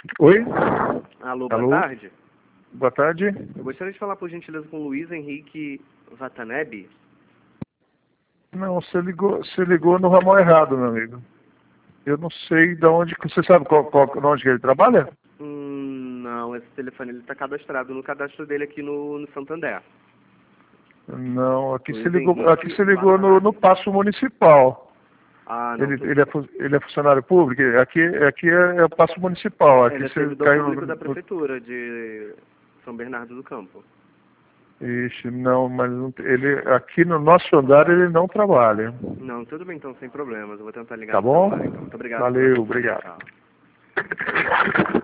Oi? Alô, boa Alô? tarde. Boa tarde. Eu gostaria de falar, por gentileza, com Luiz Henrique Watanabe. Não, você ligou no ramão errado, meu amigo. Eu não sei de onde... Você sabe de onde que ele trabalha? Não, esse telefone está cadastrado no cadastro dele aqui no Santander. Não, aqui Luiz você ligou Henrique no Paço Municipal. Ah, não. Ele é funcionário público? Aqui é o Paço Municipal. Aqui Ele é você servidor caiu público da Prefeitura de São Bernardo do Campo. Ixi, não, mas aqui no nosso andar ele não trabalha. Não, tudo bem então, sem problemas. Eu vou tentar ligar Tá no seu bom? andar, então. Muito obrigado. Valeu, Pela atenção. obrigado. Tchau.